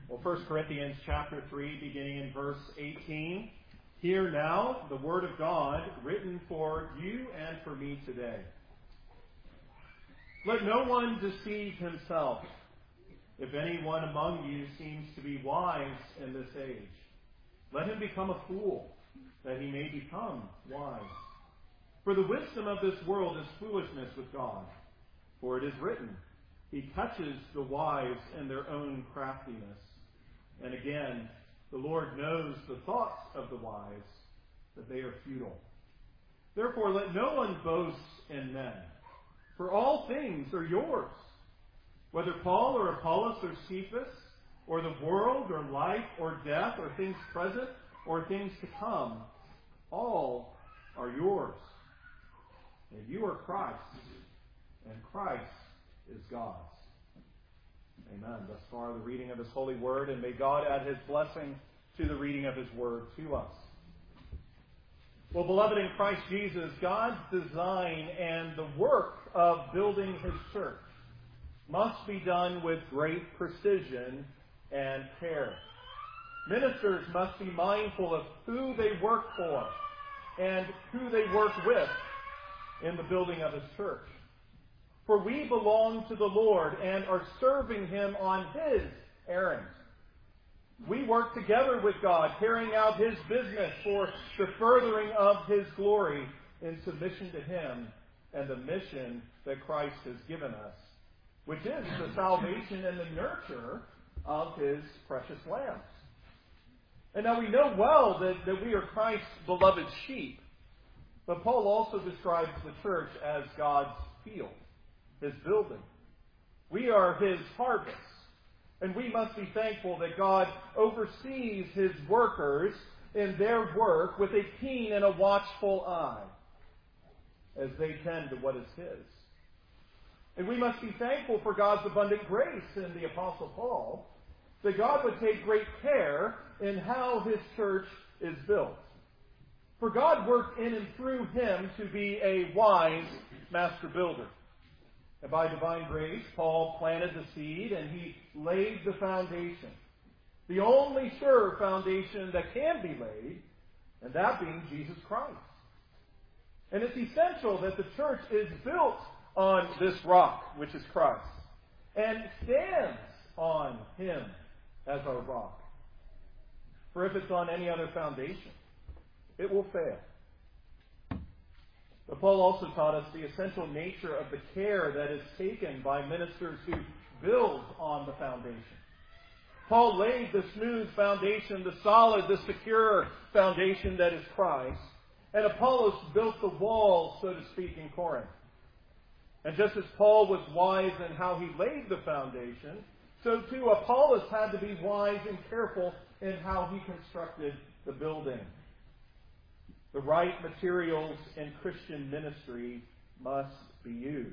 Well, 1 Corinthians chapter 3, beginning in verse 18. Hear now the word of God written for you and for me today. Let no one deceive himself. If anyone among you seems to be wise in this age, let him become a fool, that he may become wise. For the wisdom of this world is foolishness with God. For it is written, He catches the wise in their own craftiness. And again, the Lord knows the thoughts of the wise, that they are futile. Therefore, let no one boast in men, for all things are yours. Whether Paul or Apollos or Cephas, or the world or life or death or things present or things to come, all are yours. And you are Christ's, and Christ is God's. Amen. Thus far, the reading of His holy word, and may God add His blessing to the reading of His word to us. Well, beloved in Christ Jesus, God's design and the work of building His church must be done with great precision and care. Ministers must be mindful of who they work for and who they work with in the building of His church. For we belong to the Lord and are serving Him on His errand. We work together with God, carrying out His business for the furthering of His glory in submission to Him and the mission that Christ has given us, which is the salvation and the nurture of His precious lambs. And now we know well that we are Christ's beloved sheep, but Paul also describes the church as God's field, His building. We are His harvest, and we must be thankful that God oversees His workers in their work with a keen and a watchful eye as they tend to what is His. And we must be thankful for God's abundant grace in the Apostle Paul, that God would take great care in how His church is built. For God worked in and through him to be a wise master builder. And by divine grace, Paul planted the seed and he laid the foundation. The only sure foundation that can be laid, and that being Jesus Christ. And it's essential that the church is built on this rock, which is Christ, and stands on Him as our rock. For if it's on any other foundation, it will fail. But Paul also taught us the essential nature of the care that is taken by ministers who build on the foundation. Paul laid the smooth foundation, the solid, the secure foundation that is Christ, and Apollos built the wall, so to speak, in Corinth. And just as Paul was wise in how he laid the foundation, so too Apollos had to be wise and careful in how he constructed the building. The right materials in Christian ministry must be used.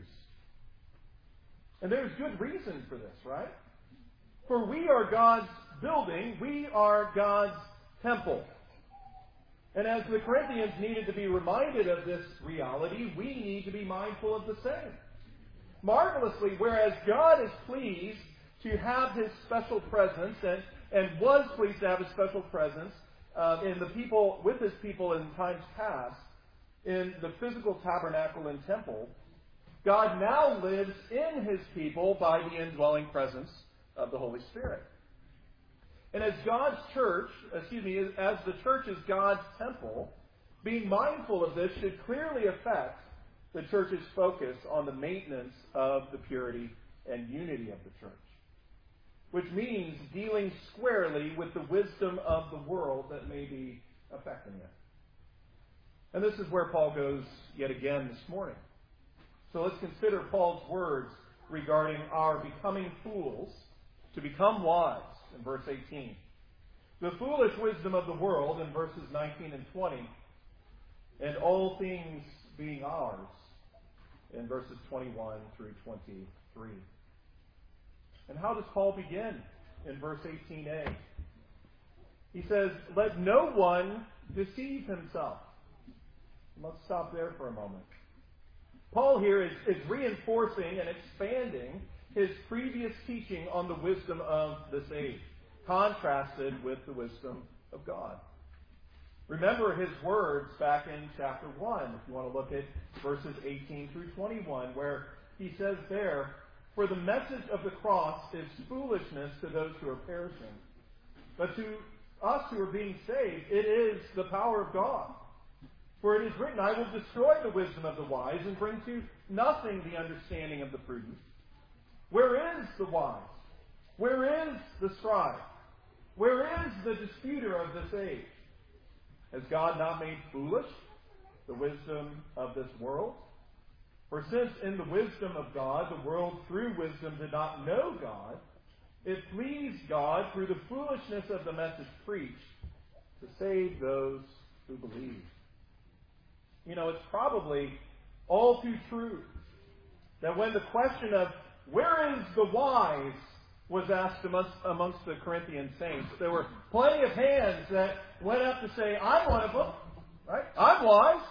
And there's good reason for this, right? For we are God's building, we are God's temple. And as the Corinthians needed to be reminded of this reality, we need to be mindful of the same. Marvelously, whereas God is pleased to have His special presence and was pleased to have His special presence in the people, with His people in times past, in the physical tabernacle and temple, God now lives in His people by the indwelling presence of the Holy Spirit. And as God's church, as the church is God's temple, being mindful of this should clearly affect the church's focus on the maintenance of the purity and unity of the church, which means dealing squarely with the wisdom of the world that may be affecting it. And this is where Paul goes yet again this morning. So let's consider Paul's words regarding our becoming fools to become wise in verse 18. The foolish wisdom of the world in verses 19 and 20, and all things being ours in verses 21 through 23. And how does Paul begin in verse 18a? He says, let no one deceive himself. Let's stop there for a moment. Paul here is reinforcing and expanding his previous teaching on the wisdom of this age. contrasted with the wisdom of God. Remember his words back in chapter 1, if you want to look at verses 18 through 21, where he says there, "For the message of the cross is foolishness to those who are perishing. But to us who are being saved, it is the power of God. For it is written, I will destroy the wisdom of the wise and bring to nothing the understanding of the prudent. Where is the wise? Where is the scribe? Where is the disputer of this age? Has God not made foolish the wisdom of this world? For since in the wisdom of God, the world through wisdom did not know God, it pleased God through the foolishness of the message preached to save those who believe." You know, it's probably all too true that when the question of where is the wise was asked amongst the Corinthian saints, there were plenty of hands that went up to say, I'm one of them, right? I'm wise.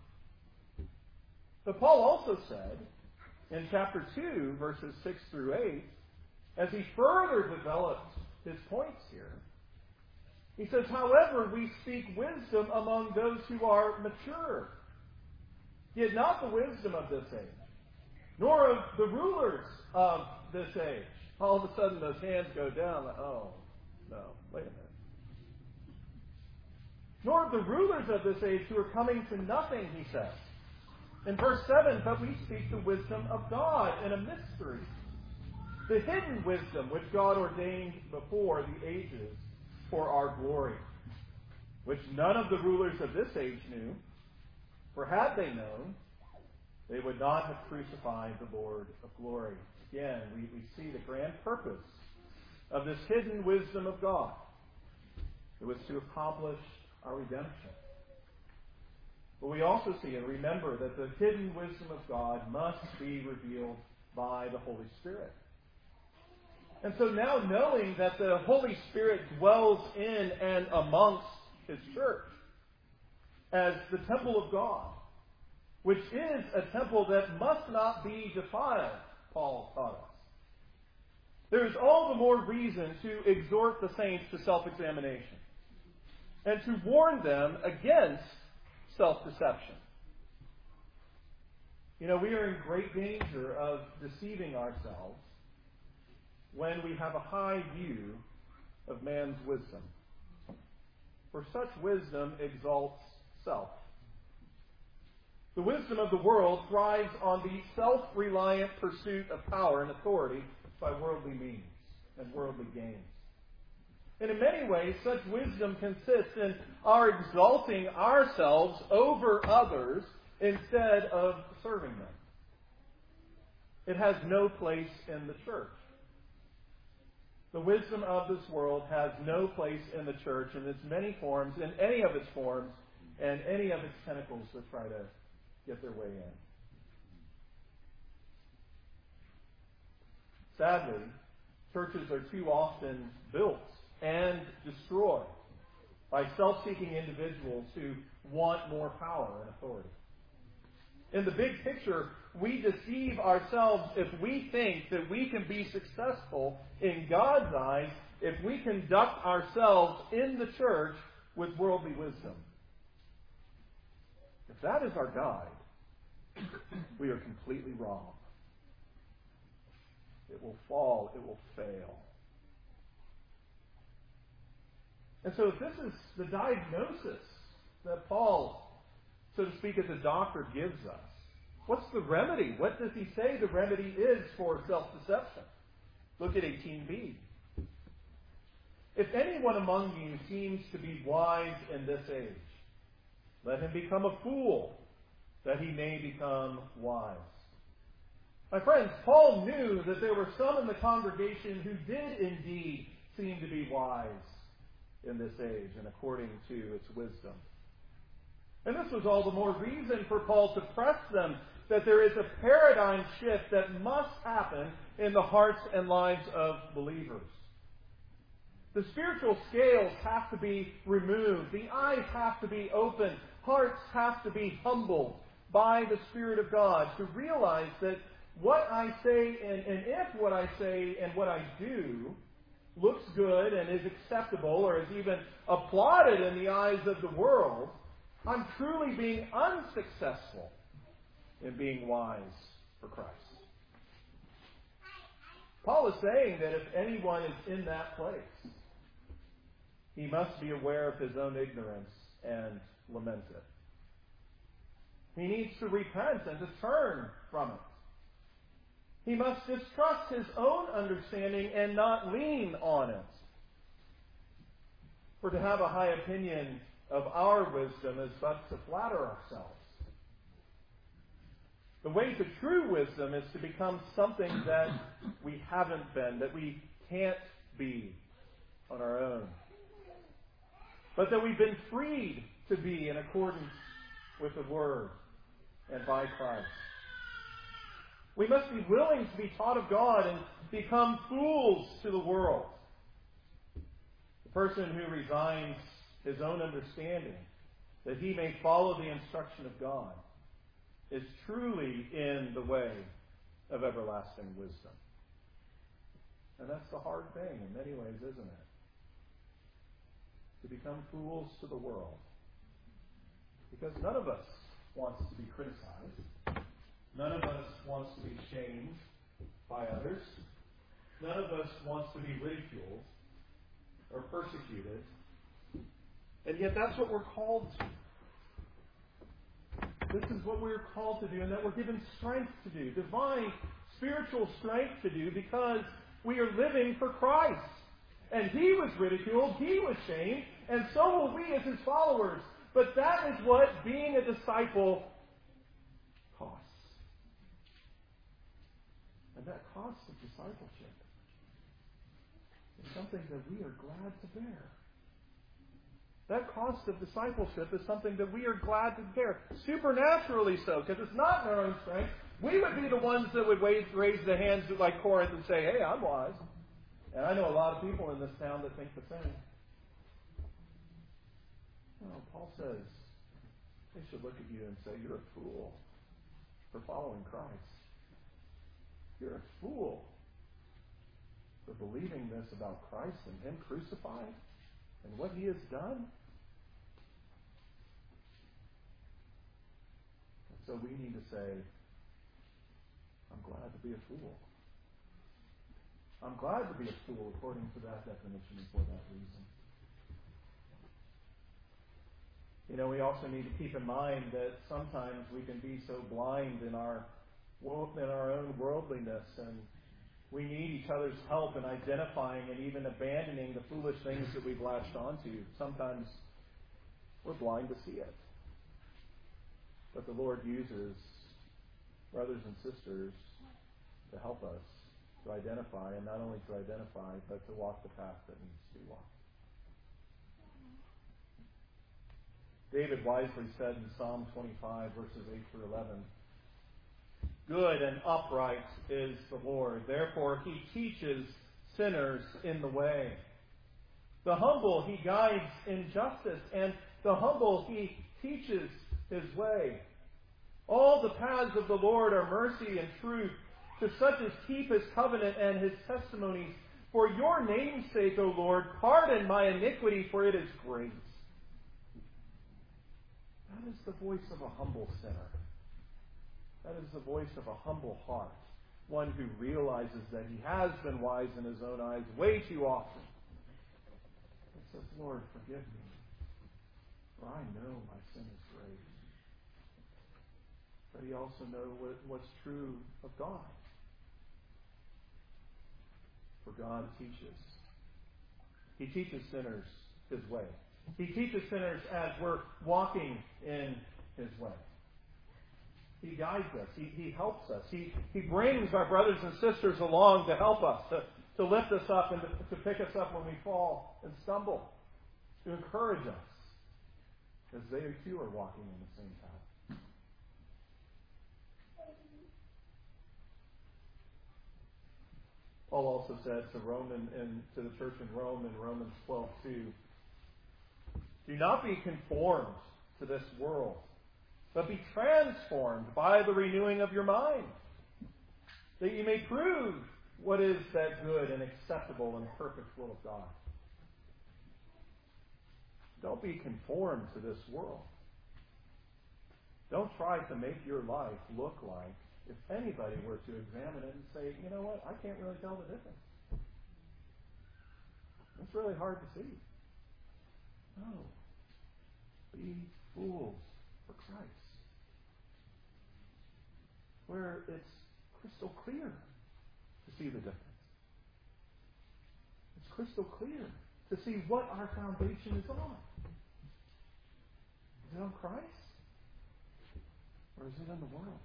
But Paul also said in chapter 2, verses 6 through 8, as he further develops his points here, he says, "However, we speak wisdom among those who are mature, yet not the wisdom of this age, nor of the rulers of this age." All of a sudden those hands go down. Like, oh, no, wait a minute. "Nor of the rulers of this age who are coming to nothing," he says. In verse 7, "But we speak the wisdom of God in a mystery, the hidden wisdom which God ordained before the ages for our glory, which none of the rulers of this age knew. For had they known, they would not have crucified the Lord of glory." Again, we see the grand purpose of this hidden wisdom of God. It was to accomplish our redemption. But we also see and remember that the hidden wisdom of God must be revealed by the Holy Spirit. And so now, knowing that the Holy Spirit dwells in and amongst His church as the temple of God, which is a temple that must not be defiled, Paul taught us, there is all the more reason to exhort the saints to self-examination and to warn them against self-deception. You know, we are in great danger of deceiving ourselves when we have a high view of man's wisdom. For such wisdom exalts self. The wisdom of the world thrives on the self-reliant pursuit of power and authority by worldly means and worldly gains. And in many ways, such wisdom consists in our exalting ourselves over others instead of serving them. It has no place in the church. The wisdom of this world has no place in the church in its many forms, in any of its forms, and any of its tentacles that try to get their way in. Sadly, churches are too often built and destroyed by self-seeking individuals who want more power and authority. In the big picture, we deceive ourselves if we think that we can be successful in God's eyes if we conduct ourselves in the church with worldly wisdom. If that is our guide, we are completely wrong. It will fall. It will fail. And so if this is the diagnosis that Paul, so to speak, as a doctor gives us, what's the remedy? What does he say the remedy is for self-deception? Look at 18b. "If anyone among you seems to be wise in this age, let him become a fool, that he may become wise." My friends, Paul knew that there were some in the congregation who did indeed seem to be wise in this age and according to its wisdom. And this was all the more reason for Paul to press them that there is a paradigm shift that must happen in the hearts and lives of believers. The spiritual scales have to be removed. The eyes have to be opened. Hearts have to be humbled by the Spirit of God to realize that what I say and if what I say and what I do looks good and is acceptable or is even applauded in the eyes of the world, I'm truly being unsuccessful in being wise for Christ. Paul is saying that if anyone is in that place, he must be aware of his own ignorance and lament it. He needs to repent and to turn from it. He must distrust his own understanding and not lean on it. For to have a high opinion of our wisdom is but to flatter ourselves. The way to true wisdom is to become something that we haven't been, that we can't be on our own, but that we've been freed to be in accordance with the Word and by Christ. We must be willing to be taught of God and become fools to the world. The person who resigns his own understanding that he may follow the instruction of God is truly in the way of everlasting wisdom. And that's the hard thing in many ways, isn't it? To become fools to the world. Because none of us wants to be criticized. None of us wants to be shamed by others. None of us wants to be ridiculed or persecuted. And yet that's what we're called to. This is what we're called to do, and that we're given strength to do, divine spiritual strength to do, because we are living for Christ. And He was ridiculed, He was shamed, and so will we as His followers. But that is what being a disciple costs. And that cost of discipleship is something that we are glad to bear. That cost of discipleship is something that we are glad to bear. Supernaturally so, because it's not in our own strength. We would be the ones that would raise the hands like Corinth and say, hey, I'm wise. And I know a lot of people in this town that think the same. No, Paul says they should look at you and say, you're a fool for following Christ. You're a fool for believing this about Christ and Him crucified and what He has done. And so we need to say, I'm glad to be a fool. I'm glad to be a fool according to that definition and for that reason. You know, we also need to keep in mind that sometimes we can be so blind in our own worldliness, and we need each other's help in identifying and even abandoning the foolish things that we've latched onto. Sometimes we're blind to see it. But the Lord uses brothers and sisters to help us to identify, and not only to identify, but to walk the path that needs to be walked. David wisely said in Psalm 25, verses 8 through 11, good and upright is the Lord. Therefore He teaches sinners in the way. The humble He guides in justice, and the humble He teaches His way. All the paths of the Lord are mercy and truth to such as keep His covenant and His testimonies. For your name's sake, O Lord, pardon my iniquity, for it is great. That is the voice of a humble sinner. That is the voice of a humble heart. One who realizes that he has been wise in his own eyes way too often. And says, Lord, forgive me, for I know my sin is great. But he also knows what's true of God. For God teaches. He teaches sinners His way. He teaches sinners as we're walking in His way. He guides us. He helps us. He brings our brothers and sisters along to help us, to lift us up and to pick us up when we fall and stumble, to encourage us, as they too are walking in the same path. Paul also said to the church in Rome in Romans 12:2, do not be conformed to this world, but be transformed by the renewing of your mind, that you may prove What is that good and acceptable and perfect will of God? Don't be conformed to this world. Don't try to make your life look like, if anybody were to examine it and say, you know what, I can't really tell the difference. It's really hard to see. No. Be fools for Christ. Where it's crystal clear to see the difference. It's crystal clear to see what our foundation is on. Is it on Christ? Or is it in the world?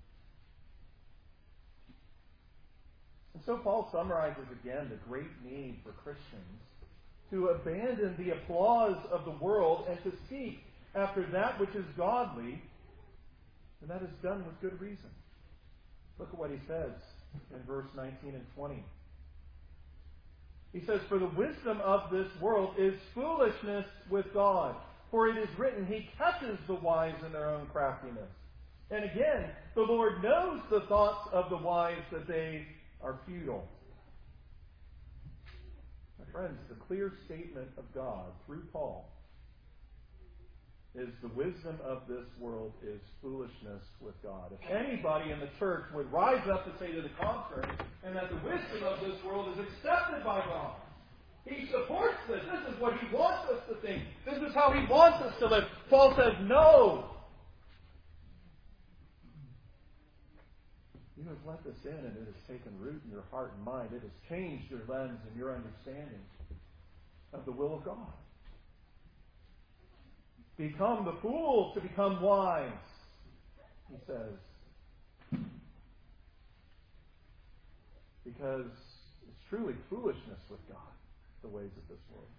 And so Paul summarizes again the great need for Christians to abandon the applause of the world and to seek after that which is godly, and that is done with good reason. Look at what he says in verse 19 and 20. He says, "For the wisdom of this world is foolishness with God. For it is written, He catches the wise in their own craftiness. And again, the Lord knows the thoughts of the wise, that they are futile." My friends, the clear statement of God through Paul is the wisdom of this world is foolishness with God. If anybody in the church would rise up to say to the contrary, and that the wisdom of this world is accepted by God, He supports this. This is what He wants us to think. This is how He wants us to live. Paul says, no. You have let this in, and it has taken root in your heart and mind. It has changed your lens and your understanding of the will of God. Become the fool to become wise, he says. Because it's truly foolishness with God, the ways of this world.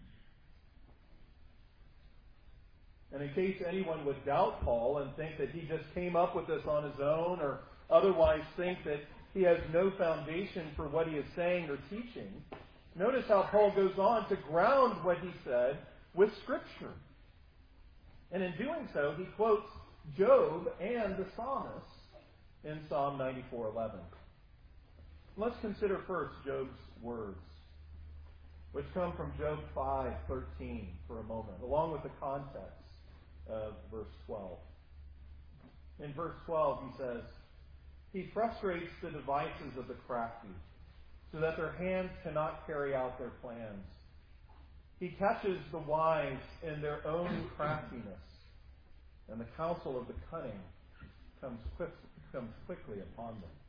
And in case anyone would doubt Paul and think that he just came up with this on his own, or otherwise think that he has no foundation for what he is saying or teaching, notice how Paul goes on to ground what he said with Scripture. And in doing so, he quotes Job and the psalmist in Psalm 94:11. Let's consider first Job's words, which come from Job 5:13 for a moment, along with the context of verse 12. In verse 12, he says, "He frustrates the devices of the crafty, so that their hands cannot carry out their plans. He catches the wise in their own craftiness, and the counsel of the cunning comes quickly upon them."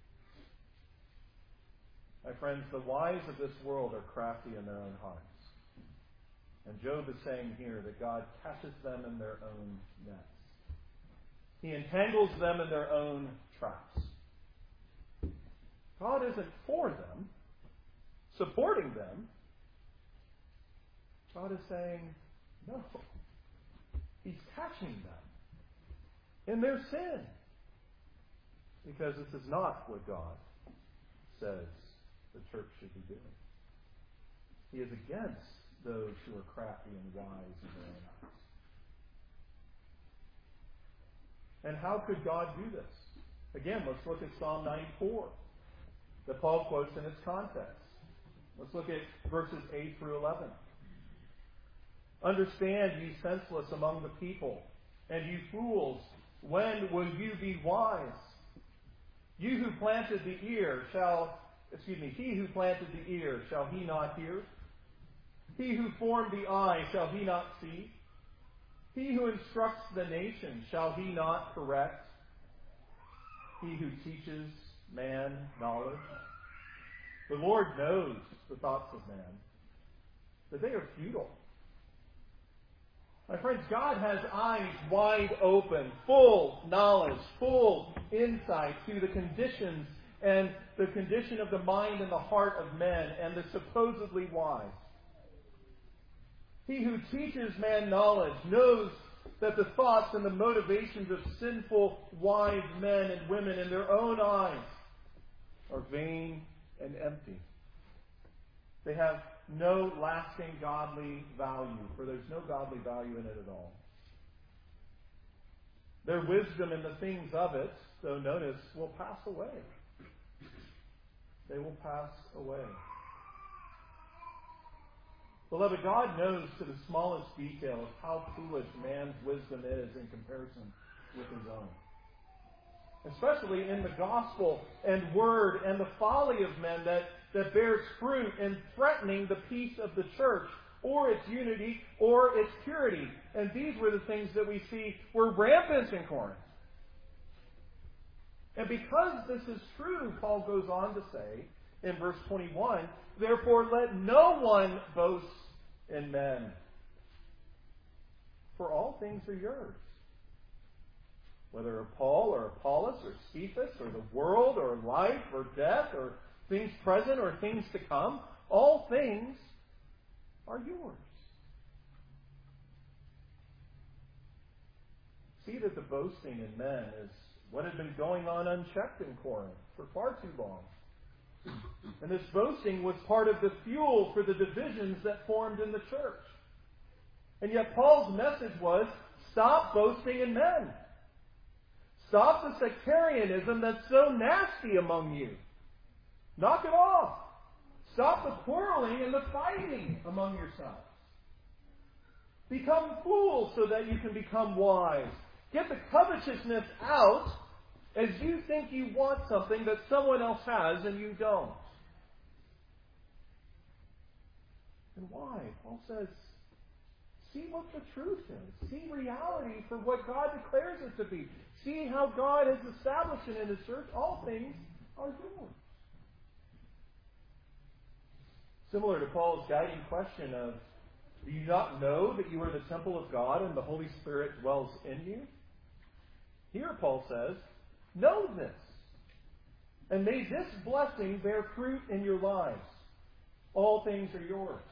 My friends, the wise of this world are crafty in their own hearts. And Job is saying here that God catches them in their own nets. He entangles them in their own traps. God isn't for them, supporting them. God is saying, no. He's catching them in their sin. Because this is not what God says the church should be doing. He is against those who are crafty and wise in their own eyes. And how could God do this? Again, let's look at Psalm 94 that Paul quotes in its context. Let's look at verses 8 through 11. "Understand, ye senseless among the people, and you fools, when will you be wise? You who planted the ear he who planted the ear, shall he not hear? He who formed the eye, shall he not see? He who instructs the nation, shall he not correct? He who teaches man knowledge. The Lord knows the thoughts of man, that they are futile." My friends, God has eyes wide open, full knowledge, full insight to the conditions and the condition of the mind and the heart of men and the supposedly wise. He who teaches man knowledge knows that the thoughts and the motivations of sinful, wise men and women in their own eyes are vain and empty. They have no lasting godly value, for there's no godly value in it at all. Their wisdom in the things of it, though notice, will pass away. They will pass away. Beloved, God knows to the smallest details how foolish man's wisdom is in comparison with his own. Especially in the gospel and word and the folly of men that bears fruit in threatening the peace of the church or its unity or its purity. And these were the things that we see were rampant in Corinth. And because this is true, Paul goes on to say in verse 21, therefore let no one boast in men, for all things are yours. Whether of Paul or Apollos or Cephas or the world or life or death or things present or things to come, all things are yours. See that the boasting in men is what had been going on unchecked in Corinth for far too long. And this boasting was part of the fuel for the divisions that formed in the church. And yet Paul's message was, stop boasting in men. Stop the sectarianism that's so nasty among you. Knock it off. Stop the quarreling and the fighting among yourselves. Become fools so that you can become wise. Get the covetousness out as you think you want something that someone else has and you don't. And why? Paul says, see what the truth is. See reality for what God declares it to be. See how God has established it in His church. All things are yours. Similar to Paul's guiding question of, do you not know that you are the temple of God and the Holy Spirit dwells in you? Here Paul says, know this, and may this blessing bear fruit in your lives. All things are yours.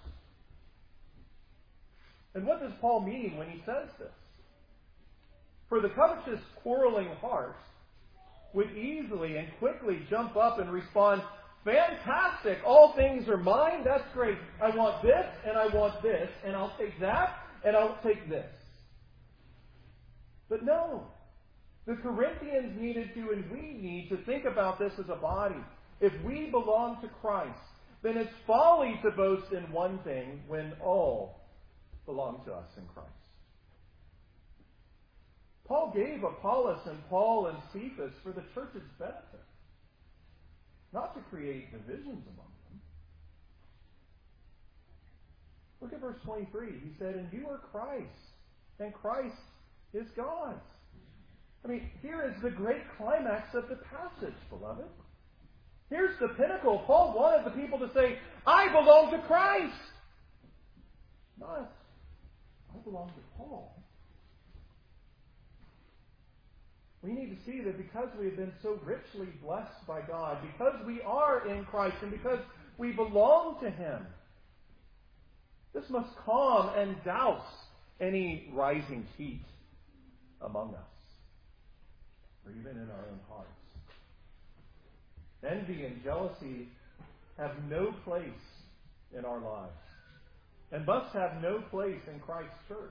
And what does Paul mean when he says this? For the covetous, quarreling heart would easily and quickly jump up and respond, fantastic, all things are mine, that's great. I want this, and I want this, and I'll take that, and I'll take this. But no. The Corinthians needed to, and we need to think about this as a body. If we belong to Christ, then it's folly to boast in one thing when all belong to us in Christ. Paul gave Apollos and Paul and Cephas for the church's benefit, not to create divisions among them. Look at verse 23. He said, and you are Christ, and Christ is God's. I mean, here is the great climax of the passage, beloved. Here's the pinnacle. Paul wanted the people to say, I belong to Christ. Not, I belong to Paul. We need to see that because we have been so richly blessed by God, because we are in Christ, and because we belong to Him, this must calm and douse any rising heat among us, or even in our own hearts. Envy and jealousy have no place in our lives, and must have no place in Christ's church.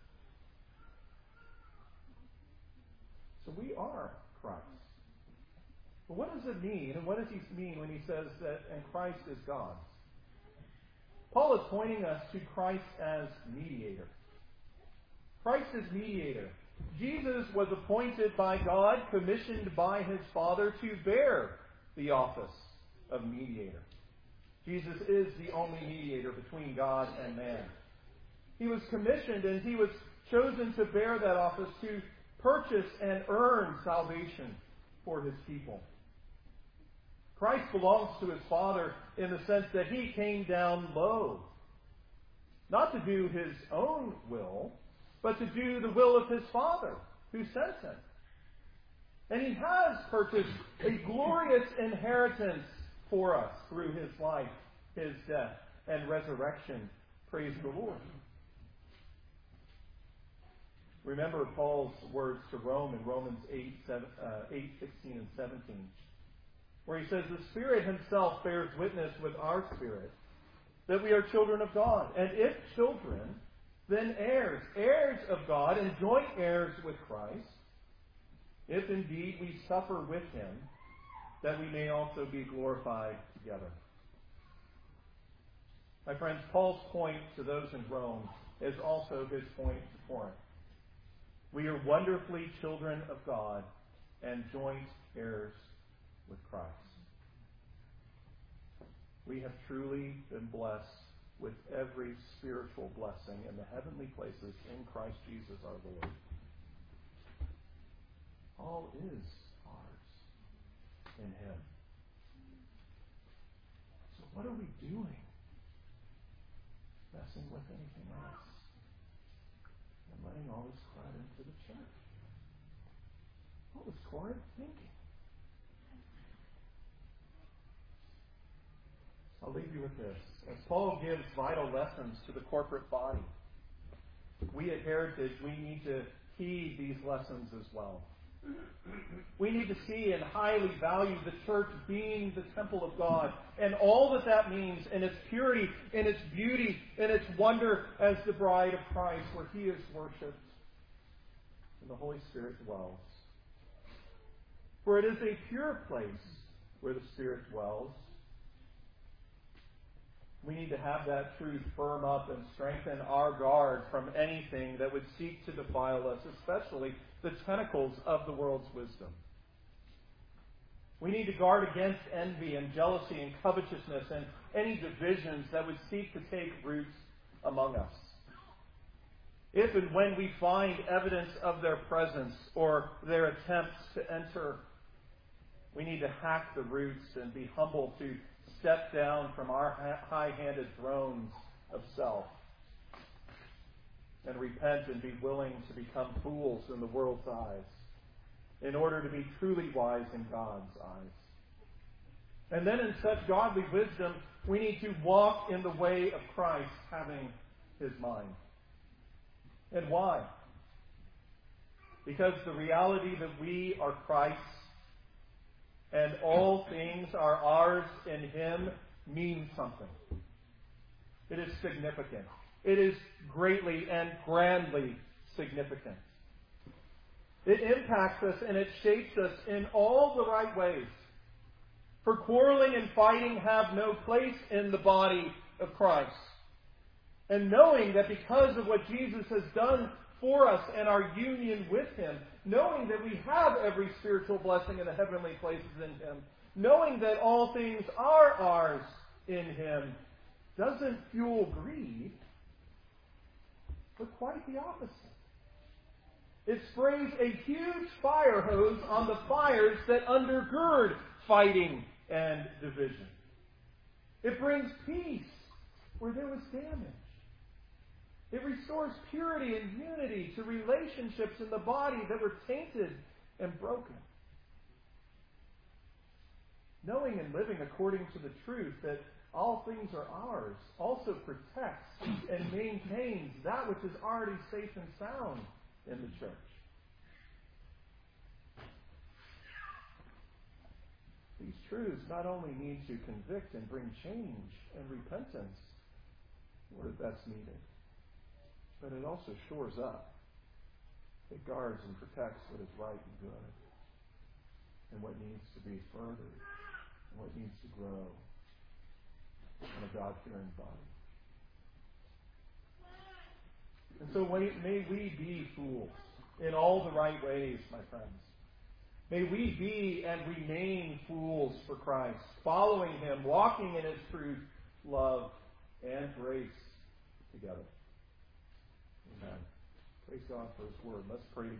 So we are Christ. But what does it mean, and what does he mean when he says that and Christ is God's? Paul is pointing us to Christ as mediator. Christ is mediator. Jesus was appointed by God, commissioned by His Father to bear the office of mediator. Jesus is the only mediator between God and man. He was commissioned and He was chosen to bear that office to purchase and earn salvation for His people. Christ belongs to His Father in the sense that He came down low, not to do His own will, but to do the will of His Father who sent Him. And He has purchased a glorious inheritance for us through His life, His death, and resurrection. Praise the Lord. Remember Paul's words to Rome in Romans 8, 16 and 17, where he says, the Spirit Himself bears witness with our spirit that we are children of God. And if children, then heirs, heirs of God and joint heirs with Christ, if indeed we suffer with Him, that we may also be glorified together. My friends, Paul's point to those in Rome is also his point to Corinth. We are wonderfully children of God and joint heirs with Christ. We have truly been blessed with every spiritual blessing in the heavenly places in Christ Jesus our Lord. All is ours in Him. So what are we doing? Messing with anything else and letting all this crowd into the church. What was Corinth thinking? I'll leave you with this. As Paul gives vital lessons to the corporate body, we at Heritage, we need to heed these lessons as well. We need to see and highly value the church being the temple of God and all that that means in its purity, in its beauty, in its wonder as the bride of Christ, where He is worshipped and the Holy Spirit dwells. For it is a pure place where the Spirit dwells. We need to have that truth firm up and strengthen our guard from anything that would seek to defile us, especially the tentacles of the world's wisdom. We need to guard against envy and jealousy and covetousness and any divisions that would seek to take roots among us. If and when we find evidence of their presence or their attempts to enter, we need to hack the roots and be humble to step down from our high-handed thrones of self and repent and be willing to become fools in the world's eyes in order to be truly wise in God's eyes. And then in such godly wisdom, we need to walk in the way of Christ, having His mind. And why? Because the reality that we are Christ's and all things are ours in Him means something. It is significant. It is greatly and grandly significant. It impacts us and it shapes us in all the right ways. For quarreling and fighting have no place in the body of Christ. And knowing that because of what Jesus has done for us and our union with Him, knowing that we have every spiritual blessing in the heavenly places in Him, knowing that all things are ours in Him, doesn't fuel greed, but quite the opposite. It sprays a huge fire hose on the fires that undergird fighting and division. It brings peace where there was damage. It restores purity and unity to relationships in the body that were tainted and broken. Knowing and living according to the truth that all things are ours also protects and maintains that which is already safe and sound in the church. These truths not only need to convict and bring change and repentance where that's needed, but it also shores up. It guards and protects what is right and good, and what needs to be furthered, and what needs to grow in a God-fearing body. And so may we be fools in all the right ways, my friends. May we be and remain fools for Christ, following Him, walking in His truth, love, and grace together. Amen. Praise God for His word. Let's pray.